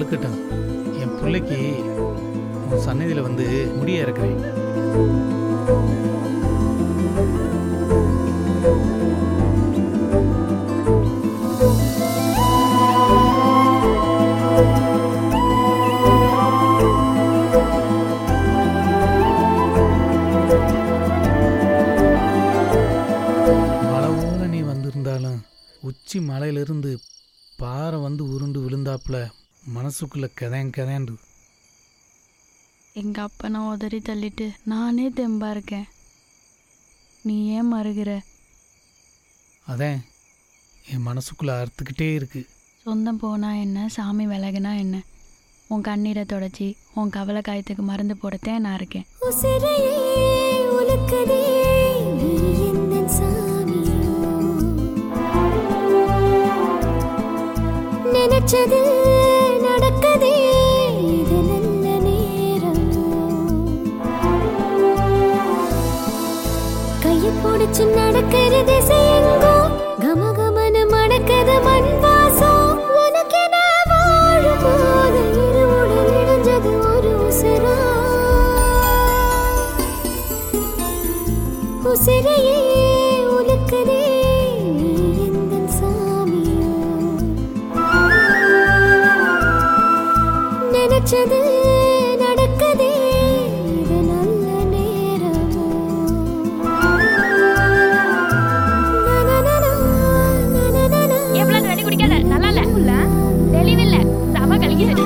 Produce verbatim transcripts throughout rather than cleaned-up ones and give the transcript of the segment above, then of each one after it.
வழுக்கட்டும். என் பிள்ளைக்கு உன் சன்னதியில் வந்து முடிய இறக்குறேன். மழை போல நீ வந்திருந்தாலும் உச்சி மலையிலிருந்து பாறை வந்து உருண்டு விழுந்தாப்புல மனசுக்குள்ள கதையன் கதையாண்டு. எங்க அப்பனை உதறி தள்ளிட்டு நானே தெம்பா இருக்கேன். நீ ஏன் மறுகிற? அதான் என் மனசுக்குள்ள அறுத்துக்கிட்டே இருக்கு. சொந்தம் போனா என்ன, சாமி விலகுனா என்ன, உன் கண்ணீரை தொடச்சி உன் கவலை காயத்துக்கு மருந்து போடத்தேன் நான் இருக்கேன். நினைச்சது நடக்கதே, இது நல்ல நேரம். கையை பிடிச்சு நடக்கிற திசையெங்கோ கமகமன மணக்கது மண் வாசம். உனக்கென வாழும் போது இருவுடன் இணைஞ்சது ஒரு உசிரா. உசிரையே உனக்கதே நினைச்சது நடக்கதே, இது நல்ல நேரமோ. எவ்வளவு தண்ணி குடிக்காத, நல்லா இல்ல, தெளிவில்ல, சம கலக்கி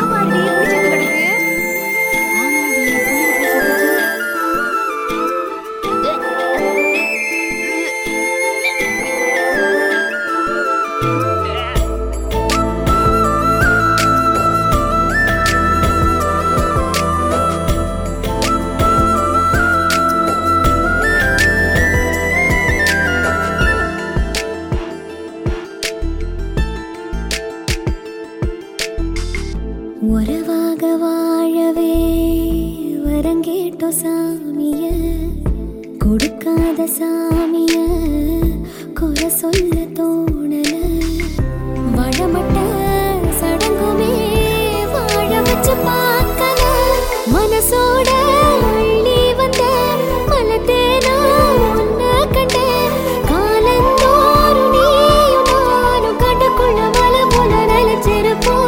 உறவாக வாழவே வரங்கேட்டோ சாமிய, கொடுக்காத சாமிய குறை சொல்ல தோணல. வழமட்ட சடங்குமே வாழ வச்சு பார்க்கல. மனசோட அள்ளி வந்த மலத்தேனா உன்ன கண்ட காலந்தோறும் நீயும் நானும் கட்டுக்குள்ள வள போல நினைச்சிருப்போம்.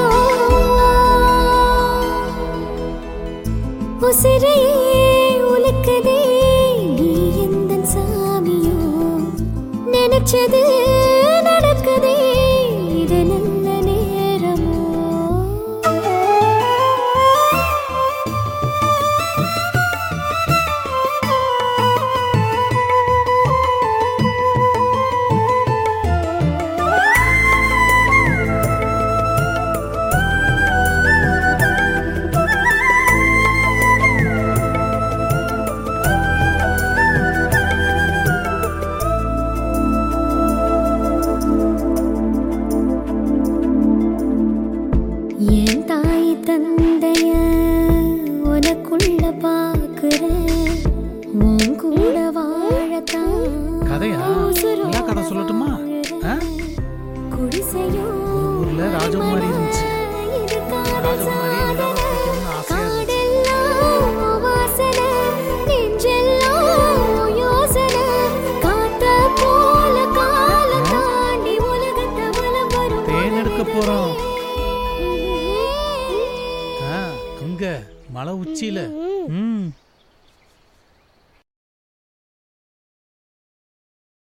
உசிரையே உனக்கதே நீ எந்தன் சாமியோ. நினைச்சது நடக்குதே, இது நல்ல நேரமோ. என் தாய் தந்தைய உனக்குள்ள பாக்குறேன், உன் கூட வாழத்தான். கதையா எல்லா கதை சொல்லட்டுமா? குடிசையோ ஊர்ல ராஜகுமாரி இருந்துச்சு. ராஜகுமாரி நிலாவை பிடிக்கணும்னு ஆசையா இருந்துச்சு. வாசனை நெஞ்செல்லாம் யோசனை காத்த போல காலம் தாண்டி உலகத்தை வலம் வரும். தேன் எடுக்க போறோம் அங்க மலை உச்சியில. ம்